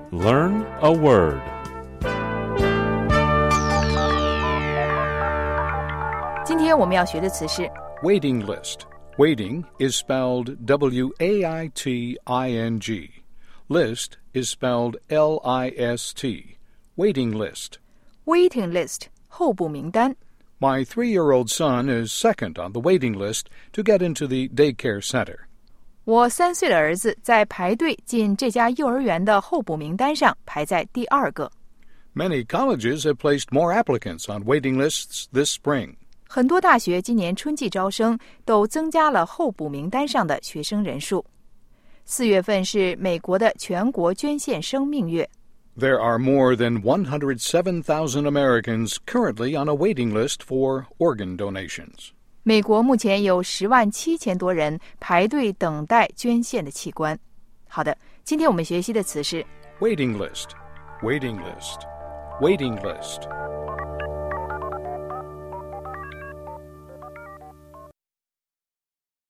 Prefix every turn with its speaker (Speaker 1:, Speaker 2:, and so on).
Speaker 1: Learn a word.
Speaker 2: 今天我们要学的词是
Speaker 3: Waiting list. Waiting is spelled W-A-I-T-I-N-G. List is spelled L-I-S-T. Waiting list.
Speaker 2: waiting list 候补名单。
Speaker 3: My 3-year-old son is second on the waiting list to get into the daycare center.
Speaker 2: 我3岁的儿子在排队进这家幼儿园的候补名单上排在第2个。
Speaker 3: Many colleges have placed more applicants on waiting lists this spring.
Speaker 2: 很多大学今年春季招生都增加了候补名单上的学生人数。4月份是美国的全国捐献生命月。
Speaker 3: There are more than 107,000 Americans currently on a waiting list for organ donations.
Speaker 2: 美国目前有10.7万多人排队等待捐献的器官。好的，今天我们学习的词是
Speaker 3: Waiting list, waiting list, waiting list.